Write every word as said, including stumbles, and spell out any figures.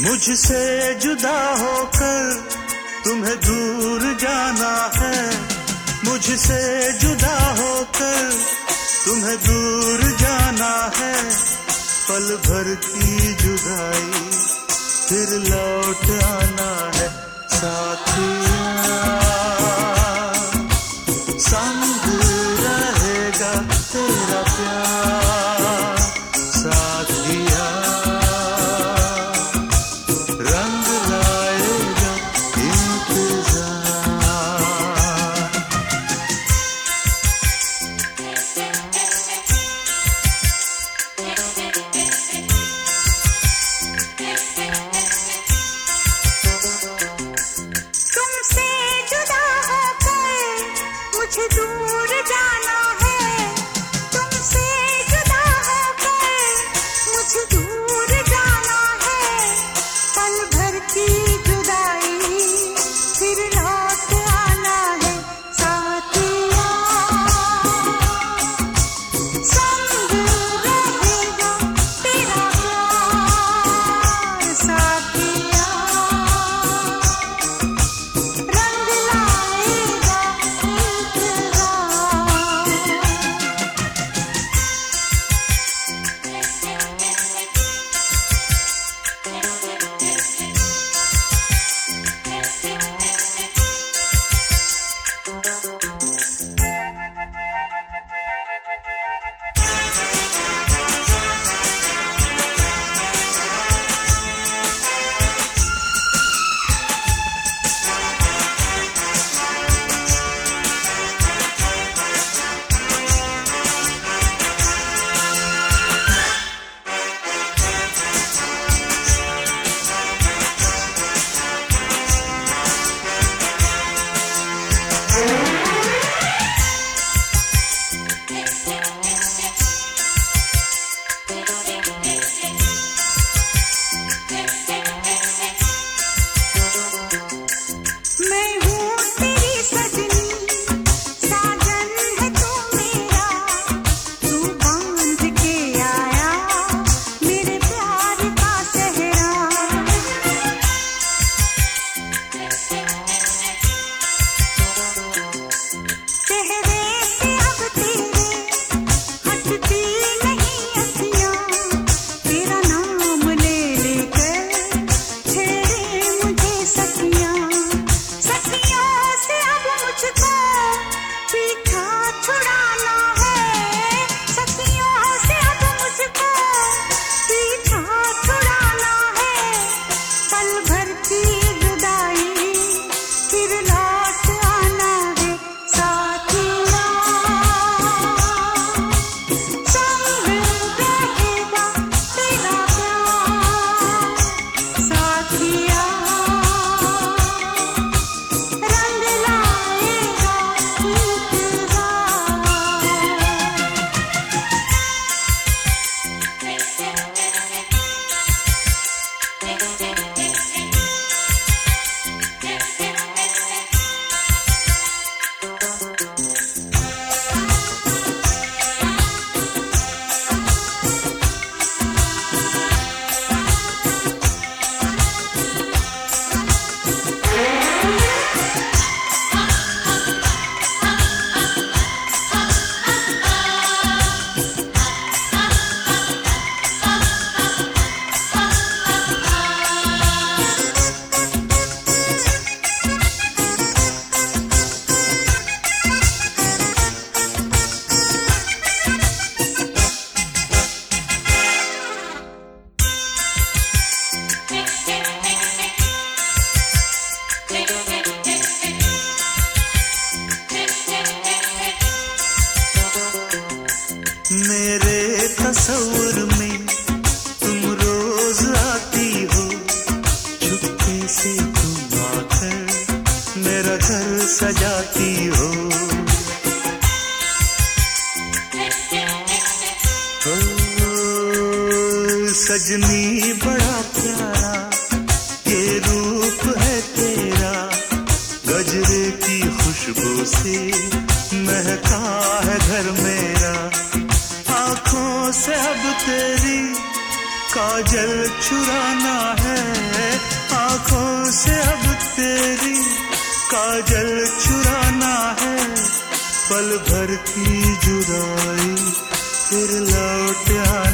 मुझसे जुदा होकर तुम्हें दूर जाना है, मुझसे जुदा होकर तुम्हें दूर जाना है। पल भर की जुदाई फिर लौट आना है। साथिया संग रहेगा तेरा प्यार, साथिया रंग लाएगा इंतजार। तुमसे जुदा होकर मुझे दूर जाना है, तुमसे जुदा होकर मुझे दूर जाना है। पल भर की जुदाई फिर लौट आना है। साथिया संग रहेगा तेरा प्यार, साथिया रंग लाएगा इंतजार। मैं हूँ तेरी सजनी, साजन है तू मेरा, तू बांध के आया मेरे प्यार का सेहरा। चेहरे से अब तेरे हटती नहीं अखियाँ, तेरा नाम ले लेकर छेड़े मुझे सखियाँ। सखियों से अब मुझको पीछा छुड़ाना है, सखियों से अब मुझको पीछा छुड़ाना है। पल भर की जुदाई फिर लौट आना है। साथिया संग रहेगा तेरा प्यार, साथिया रंग लाएगा इंतजार। मेरे तस्वीर में तुम रोज आती हो, चुपके से तुम आकर मेरा घर सजाती हो। ओ, सजनी बड़ा प्यारा ये रूप है तेरा, गजरे की खुशबू से महका है घर मेरा। आँखों से अब तेरी काजल चुराना है आंखों से अब तेरी, काजल चुराना है पल भर की जुदाई फिर लौट आ